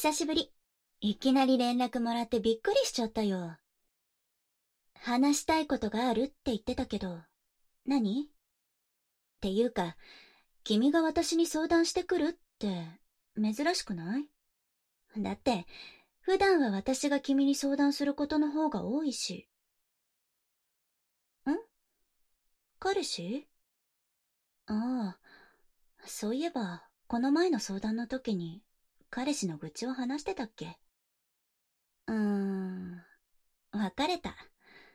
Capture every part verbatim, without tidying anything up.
久しぶり。いきなり連絡もらってびっくりしちゃったよ。話したいことがあるって言ってたけど、何？っていうか、君が私に相談してくるって珍しくない？だって、普段は私が君に相談することの方が多いし。ん？彼氏？ああ、そういえば、この前の相談の時に、彼氏の愚痴を話してたっけ？うーん、別れた。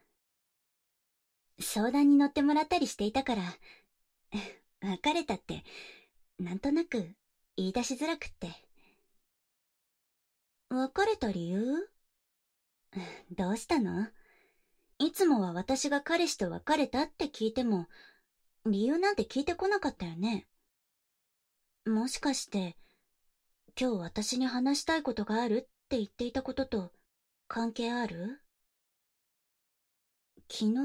相談に乗ってもらったりしていたから、別れたって、なんとなく言い出しづらくって。別れた理由？どうしたの？いつもは私が彼氏と別れたって聞いても、理由なんて聞いてこなかったよね。もしかして、今日私に話したいことがあるって言っていたことと関係ある？昨日？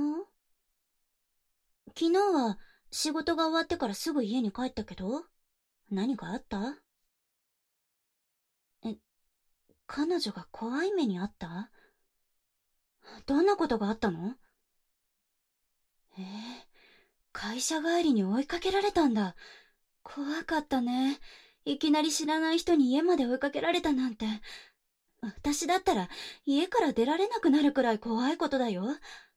昨日は仕事が終わってからすぐ家に帰ったけど、何かあった？え、彼女が怖い目にあった？どんなことがあったの？えー、会社帰りに追いかけられたんだ。怖かったね。いきなり知らない人に家まで追いかけられたなんて。私だったら家から出られなくなるくらい怖いことだよ。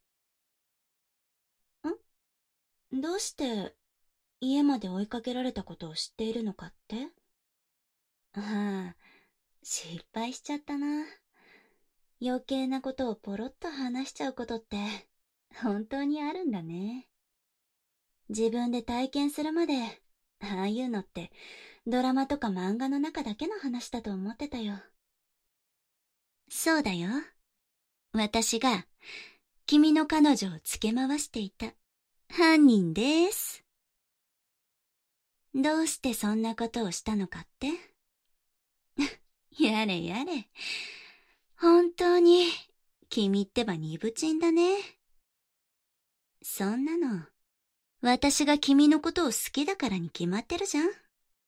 ん？どうして家まで追いかけられたことを知っているのかって？ああ、失敗しちゃったな。余計なことをポロッと話しちゃうことって本当にあるんだね。自分で体験するまで、ああいうのってドラマとか漫画の中だけの話だと思ってたよ。そうだよ。私が君の彼女をつけ回していた犯人です。どうしてそんなことをしたのかって？やれやれ。本当に君ってばニブチンだね。そんなの私が君のことを好きだからに決まってるじゃん。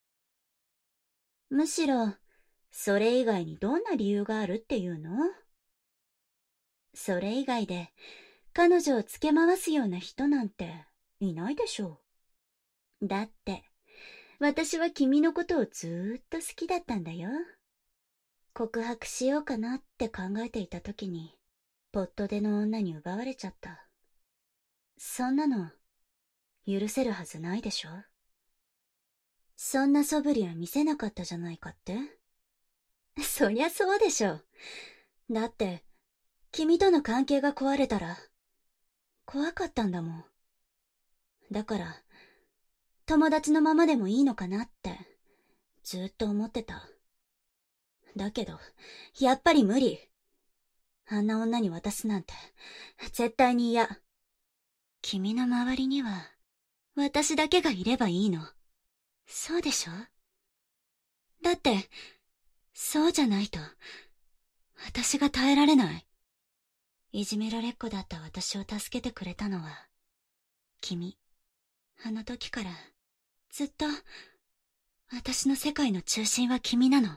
むしろそれ以外にどんな理由があるっていうの？それ以外で彼女をつけ回すような人なんていないでしょう。だって私は君のことをずーっと好きだったんだよ。告白しようかなって考えていた時にポットでの女に奪われちゃった。そんなの許せるはずないでしょ。そんな素振りは見せなかったじゃないかって？そりゃそうでしょ。だって君との関係が壊れたら怖かったんだもん。だから友達のままでもいいのかなってずっと思ってた。だけどやっぱり無理。あんな女に渡すなんて絶対に嫌。君の周りには私だけがいればいいの。そうでしょ？だってそうじゃないと私が耐えられない。いじめられっ子だった私を助けてくれたのは君。あの時からずっと私の世界の中心は君なの。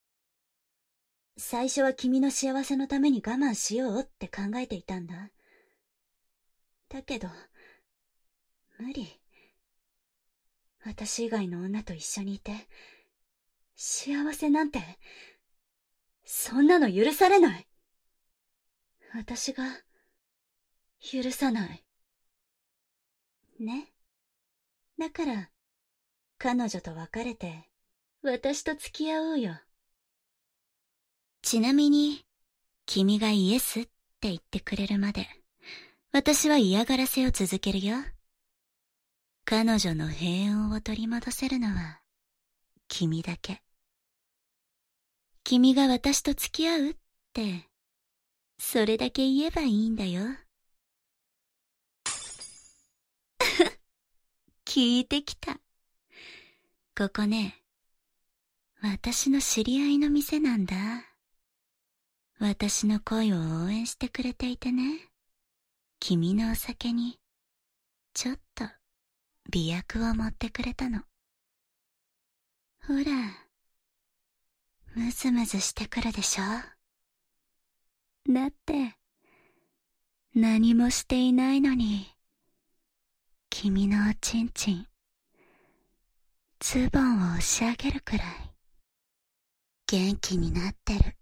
最初は君の幸せのために我慢しようって考えていたんだ。だけど無理。私以外の女と一緒にいて幸せなんてそんなの許されない。私が許さないね。だから彼女と別れて私と付き合おうよ。ちなみに君がイエスって言ってくれるまで私は嫌がらせを続けるよ。彼女の平穏を取り戻せるのは君だけ。君が私と付き合うってそれだけ言えばいいんだよ。聞いてきた。ここね、私の知り合いの店なんだ。私の恋を応援してくれていてね。君のお酒にちょっと美薬を持ってくれたの。ほら、 ムズムズしてくるでしょ。だって、何もしていないのに、君のおちんちん、ズボンを押し上げるくらい、元気になってる。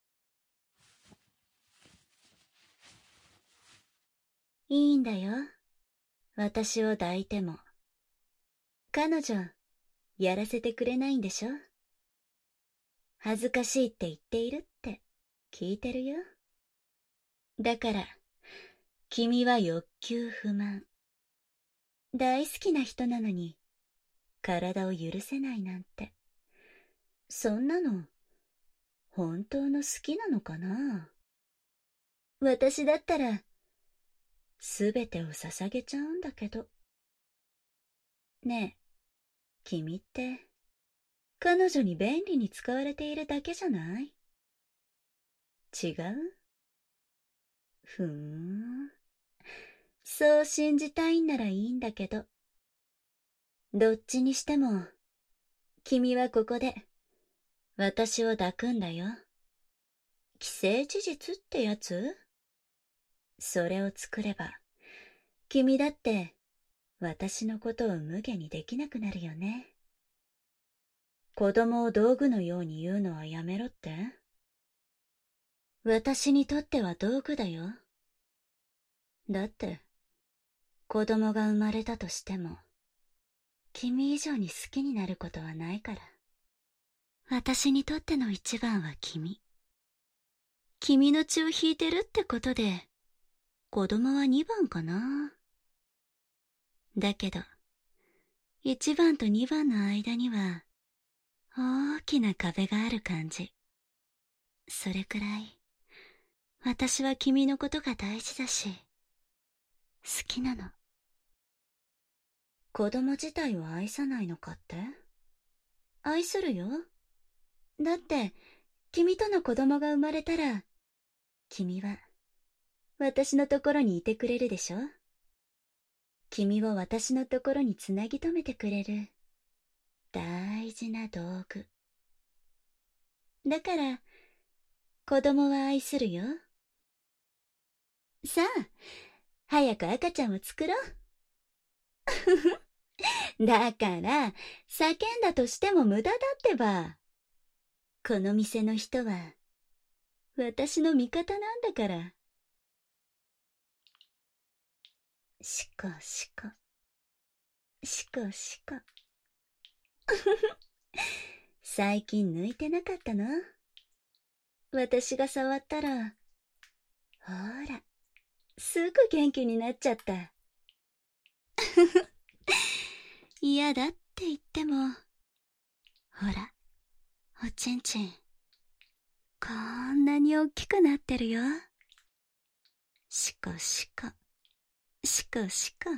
いいんだよ。私を抱いても。彼女、やらせてくれないんでしょ？恥ずかしいって言っているって聞いてるよ。だから、君は欲求不満。大好きな人なのに、体を許せないなんて。そんなの、本当の好きなのかな？私だったら、すべてを捧げちゃうんだけど。ねえ、君って、彼女に便利に使われているだけじゃない？違う？ふーん。そう信じたいんならいいんだけど。どっちにしても、君はここで、私を抱くんだよ。既成事実ってやつ？それを作れば、君だって、私のことを無下にできなくなるよね。子供を道具のように言うのはやめろって？私にとっては道具だよ。だって、子供が生まれたとしても、君以上に好きになることはないから。私にとっての一番は君。君の血を引いてるってことで、子供は二番かな。だけど、一番と二番の間には、大きな壁がある感じ。それくらい、私は君のことが大事だし、好きなの。子供自体を愛さないのかって？愛するよ。だって、君との子供が生まれたら、君は、私のところにいてくれるでしょ？君を私のところにつなぎ止めてくれる、大事な道具。だから、子供は愛するよ。さあ、早く赤ちゃんを作ろう。だから、叫んだとしても無駄だってば。この店の人は、私の味方なんだから。しこしこ。しこしこ。最近抜いてなかったの？私が触ったら、ほら、すぐ元気になっちゃった。嫌だって言っても、ほら、おちんちん、こんなに大きくなってるよ。しこしこ、しこしこ。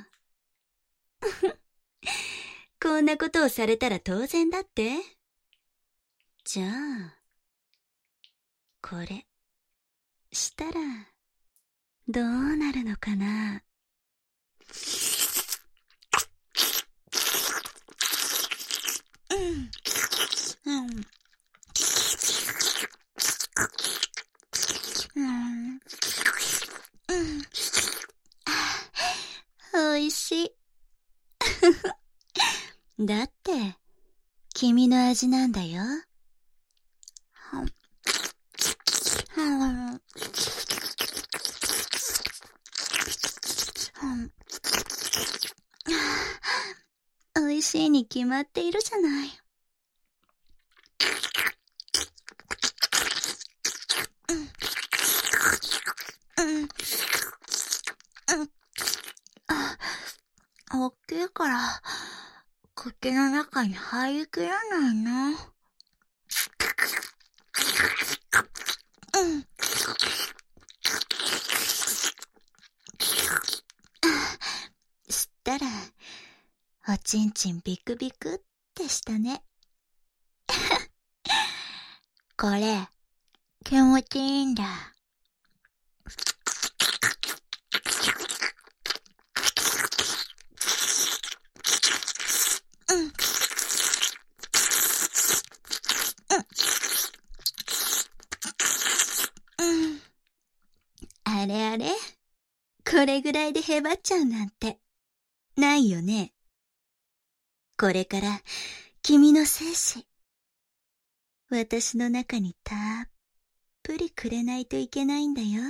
こんなことをされたら当然だって？じゃあ、これ、したら、どうなるのかな？うん、うん、うん、うん、おいしい。だって、君の味なんだよ。おいしいに決まっているじゃない。うん、うん、あ、大きいから、口の中に入りきらないな。うん。したら、おちんちんビクビクってしたね。これ、気持ちいいんだ。うん。うん。 れあれ、これぐらいでへばっちゃうなんて、ないよね。これから、君の精子、私の中にたっぷりくれないといけないんだよ。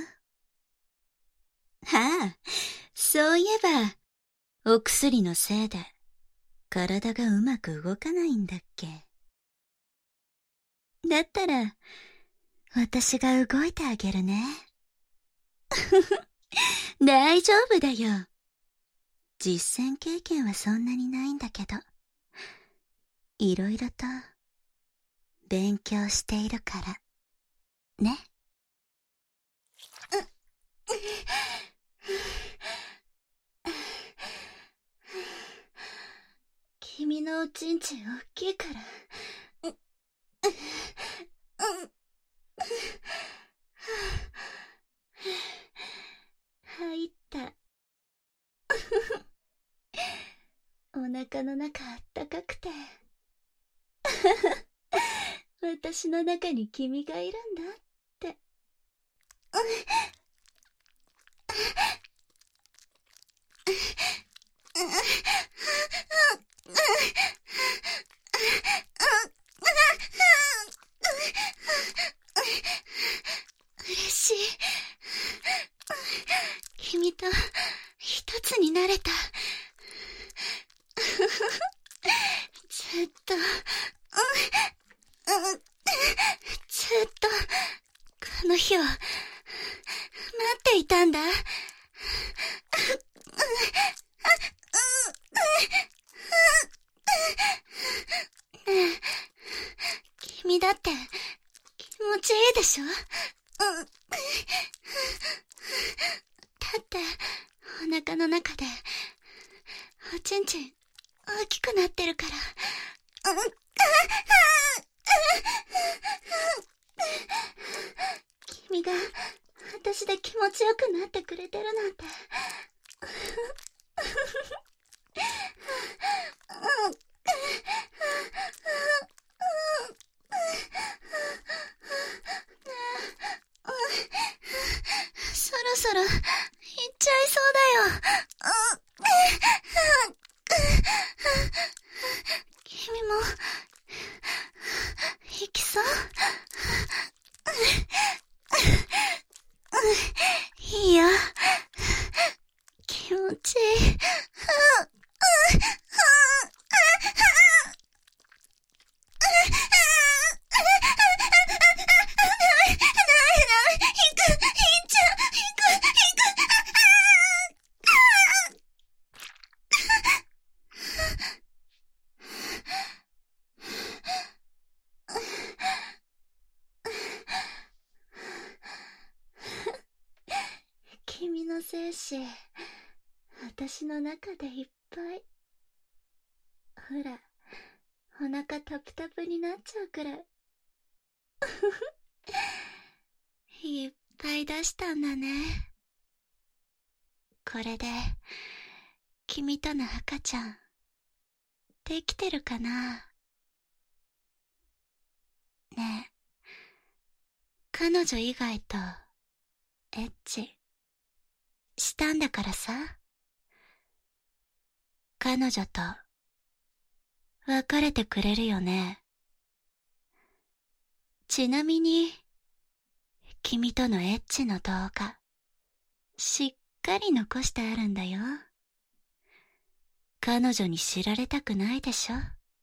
はあ、そういえば、お薬のせいで、体がうまく動かないんだっけ。だったら、私が動いてあげるね。大丈夫だよ。実践経験はそんなにないんだけど、いろいろと勉強しているから、ね。君のおちんちん大きいから。入った。お腹の中あったかくて。私の中に君がいるんだって。嬉しい。君と一つになれた。ずっと、ずっと、この日を待っていたんだ。ねえ、君だって気持ちいいでしょ？だってお腹の中でおちんちん大きくなってるから。君が私で気持ちよくなってくれてるなんて。そろそろ行っちゃいそうだよ。君も行きそう？いいよ。気持ちいい。君の精子、私の中でいっぱい。ほら、お腹タプタプになっちゃうくらい。いっぱい出したんだね。これで、君との赤ちゃん、できてるかな？ねえ、彼女以外と、エッチ、したんだからさ。彼女と、別れてくれるよね。ちなみに、君とのエッチの動画、しっかり残してあるんだよ。彼女に知られたくないでしょ？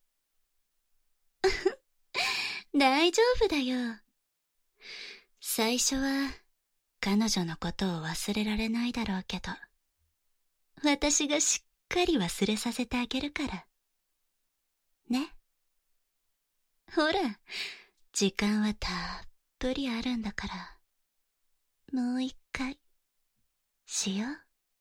大丈夫だよ。最初は、彼女のことを忘れられないだろうけど、私がしっかり忘れさせてあげるから。ね。ほら、時間はたっぷりあるんだから、もう一回、しよ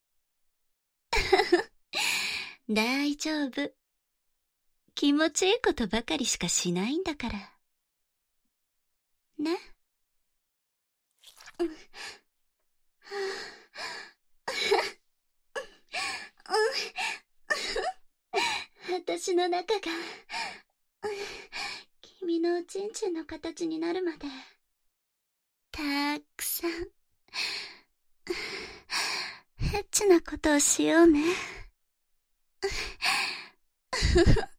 う。大丈夫。気持ちいいことばかりしかしないんだから。ね。私の中が、君のおちんちんの形になるまで、たくさん、 チなことをしようね。